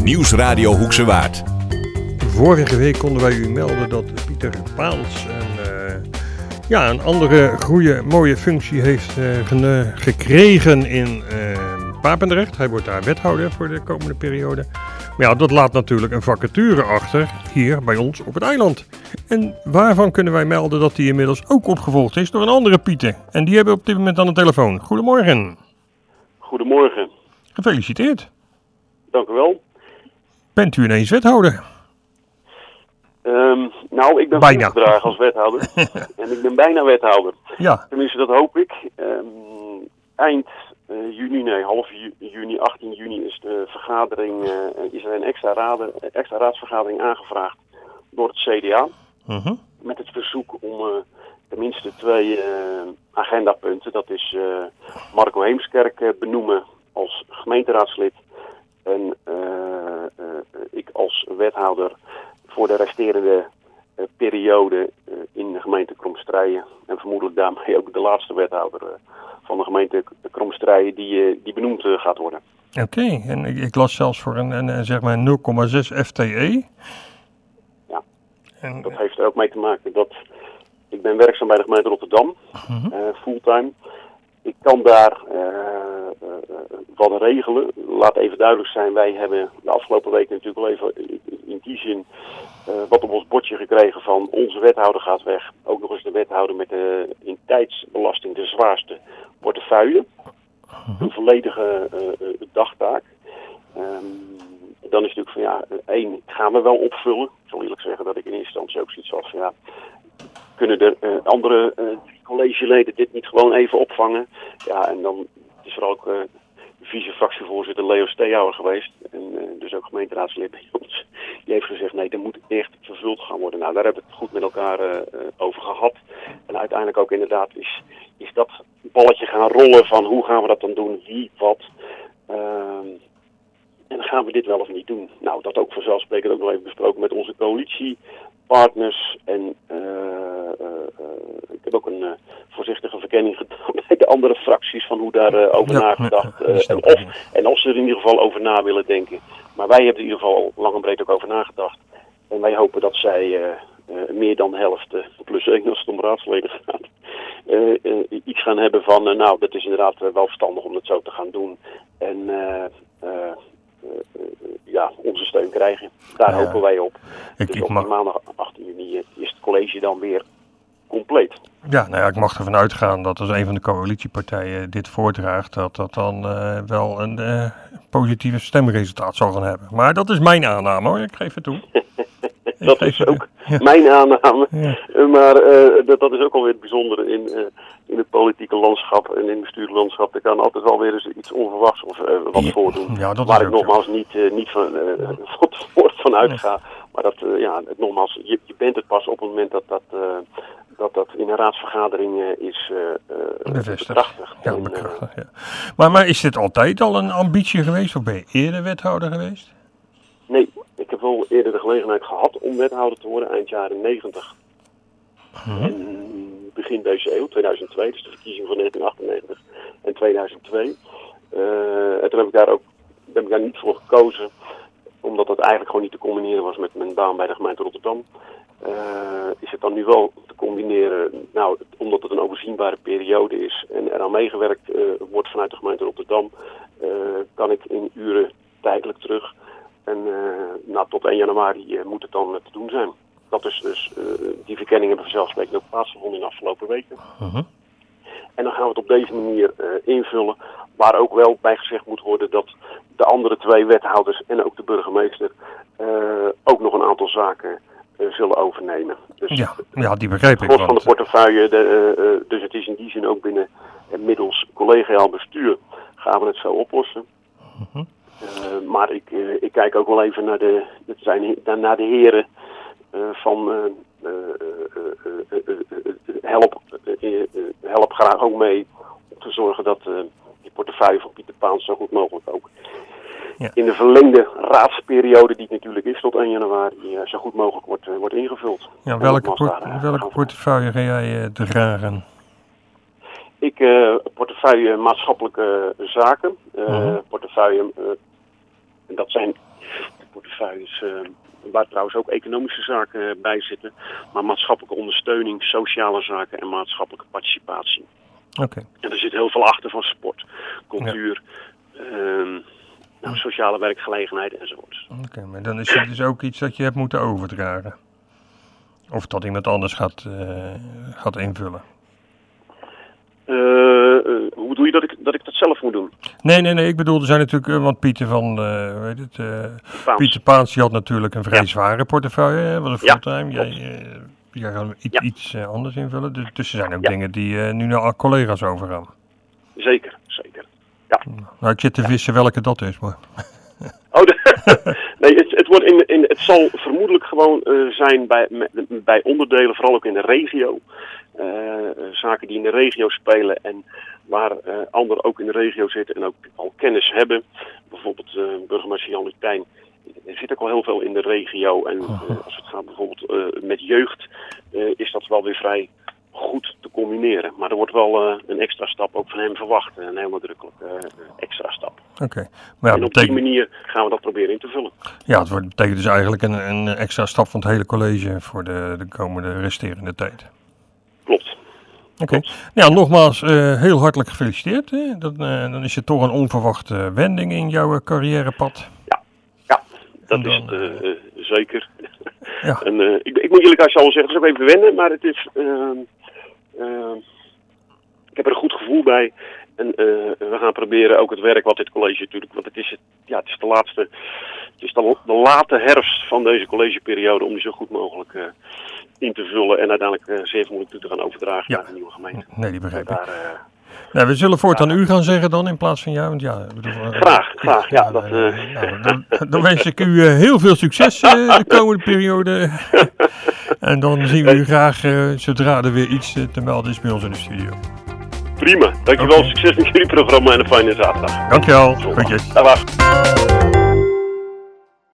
Nieuwsradio Hoekse Waard. Vorige week konden wij u melden dat Pieter Paans een andere goede, mooie functie heeft gekregen in Papendrecht. Hij wordt daar wethouder voor de komende periode. Maar ja, dat laat natuurlijk een vacature achter hier bij ons op het eiland. En waarvan kunnen wij melden dat die inmiddels ook opgevolgd is door een andere Pieter. En die hebben we op dit moment aan de telefoon. Goedemorgen. Goedemorgen. Gefeliciteerd. Dank u wel. Bent u ineens wethouder? Ik ben voorgedragen als wethouder. En ik ben bijna wethouder. Ja. Tenminste, dat hoop ik. Eind half juni, 18 juni is de vergadering, is er een extra raadsvergadering aangevraagd door het CDA. Uh-huh. Met het verzoek om tenminste 2 agendapunten. Dat is Marco Heemskerk benoemen als gemeenteraadslid. En ik als wethouder voor de resterende periode in de gemeente Kromstrijen. En vermoedelijk daarmee ook de laatste wethouder van de gemeente Kromstrijen die benoemd gaat worden. Oké, en ik las zelfs voor een zeg maar 0,6 FTE. Ja, en dat heeft er ook mee te maken dat ik ben werkzaam bij de gemeente Rotterdam, fulltime. Ik kan daar wat regelen. Laat even duidelijk zijn, wij hebben de afgelopen week natuurlijk wel even in die zin wat op ons bordje gekregen van onze wethouder gaat weg. Ook nog eens de wethouder met de in tijdsbelasting de zwaarste portefeuille. Een volledige dagtaak. Dan is natuurlijk van 1 gaan we wel opvullen. Ik zal eerlijk zeggen dat ik in eerste instantie ook zoiets had van kunnen de andere collegeleden dit niet gewoon even opvangen? Ja, en dan is er ook vice-fractievoorzitter Leo Steehouwer geweest. En dus ook gemeenteraadslid bij ons. Die heeft gezegd, nee, dat moet echt vervuld gaan worden. Nou, daar hebben we het goed met elkaar over gehad. En uiteindelijk ook inderdaad is dat balletje gaan rollen van hoe gaan we dat dan doen, wie, wat. En dan gaan we dit wel of niet doen. Nou, dat ook vanzelfsprekend ook nog even besproken met onze coalitiepartners. En ik heb ook een voorzichtige verkenning gedaan bij de andere fracties van hoe daar over nagedacht. En of ze er in ieder geval over na willen denken. Maar wij hebben er in ieder geval lang en breed ook over nagedacht. En wij hopen dat zij meer dan de helft, plus 1 als het om raadsleden gaat, iets gaan hebben van, dat is inderdaad wel verstandig om dat zo te gaan doen. En onze steun krijgen. Daar hopen wij op. Dus op maandag 18 juni is het college dan weer compleet. Ja, ik mag ervan uitgaan dat als een van de coalitiepartijen dit voordraagt, dat dan wel een positieve stemresultaat zal gaan hebben. Maar dat is mijn aanname hoor, ik geef het toe. Dat is ook mijn aanname. Ja. Maar dat is ook alweer het bijzondere in het politieke landschap en in het bestuurlijk landschap. Er kan altijd wel weer eens iets onverwachts of wat voordoen. Ja, waar ik nogmaals niet van uitga. Maar dat nogmaals, je bent het pas op het moment dat in een raadsvergadering is bekrachtigd. Ja, bekrachtigd. Ja. Maar is dit altijd al een ambitie geweest of ben je eerder wethouder geweest? Nee, ik heb wel eerder de gelegenheid gehad om wethouder te worden eind jaren 90. En begin deze eeuw, 2002, dus de verkiezing van 1998 en 2002. En toen heb ik daar niet voor gekozen, omdat dat eigenlijk gewoon niet te combineren was met mijn baan bij de gemeente Rotterdam. Is het dan nu wel te combineren, omdat het een overzienbare periode is en eraan meegewerkt wordt vanuit de gemeente Rotterdam, kan ik in uren tijdelijk terug. En tot 1 januari moet het dan te doen zijn. Dat is dus, die verkenningen hebben vanzelfsprekend ook plaatsgevonden in de afgelopen weken. Uh-huh. En dan gaan we het op deze manier invullen. Waar ook wel bij gezegd moet worden dat de andere 2 wethouders en ook de burgemeester ook nog een aantal zaken zullen overnemen. Dus ja, die begrijp ik. Het van de portefeuille, dus het is in die zin ook binnen middels collegiaal bestuur gaan we het zo oplossen. Uh-huh. Maar ik kijk ook wel even naar de heren van help graag ook mee om te zorgen dat die portefeuille van Pieter Paans zo goed mogelijk ook in de verlengde raadsperiode die het natuurlijk is tot 1 januari zo goed mogelijk wordt ingevuld. Ja, welke portefeuille ga jij dragen? Ik portefeuille maatschappelijke zaken, portefeuille, en dat zijn portefeuille. Dus, waar trouwens ook economische zaken bij zitten. Maar maatschappelijke ondersteuning, sociale zaken en maatschappelijke participatie. Oké. En er zit heel veel achter van sport, cultuur, sociale werkgelegenheid enzovoort. Oké, maar dan is het dus ook iets dat je hebt moeten overdragen. Of dat iemand anders gaat invullen. Hoe bedoel je dat ik dat zelf moet doen? Nee, ik bedoel, er zijn natuurlijk, want Pieter Pieter Paans, die had natuurlijk een vrij zware portefeuille, was een fulltime. Jij gaat iets anders invullen, dus er zijn ook dingen die nu naar collega's overgaan. Zeker. Ja. Nou, ik zit te vissen welke dat is, maar... Nee, het zal vermoedelijk gewoon zijn bij onderdelen, vooral ook in de regio. Zaken die in de regio spelen en waar anderen ook in de regio zitten en ook al kennis hebben. Bijvoorbeeld burgemeester Jan Lutijn. Er zit ook al heel veel in de regio. En als het gaat bijvoorbeeld met jeugd, is dat wel weer vrij goed te combineren. Maar er wordt wel een extra stap ook van hem verwacht. Een heel nadrukkelijke extra stap. Oké. Maar ja, en op die manier gaan we dat proberen in te vullen. Ja, het betekent dus eigenlijk een extra stap van het hele college voor de komende resterende tijd. Klopt. Oké. Ja, nogmaals heel hartelijk gefeliciteerd. Hè? Dan is het toch een onverwachte wending in jouw carrièrepad. Ja, dat is het zeker. Ja. En ik moet jullie al zeggen, het is ook even wennen, maar het is... ik heb er een goed gevoel bij. En we gaan proberen ook het werk wat dit college natuurlijk... Want het is de laatste... Het is de late herfst van deze collegeperiode om die zo goed mogelijk in te vullen. En uiteindelijk zeer vermoedelijk toe te gaan overdragen naar de nieuwe gemeente. Nee, die begrijp ik. We zullen voortaan u gaan zeggen dan in plaats van jou. Want graag. Ja, dan wens ik u heel veel succes de komende periode. En dan zien we u graag zodra er weer iets te melden is bij ons in de studio. Prima, dankjewel. Okay. Succes met jullie programma en een fijne zaterdag. Dankjewel. Groetjes. Dag.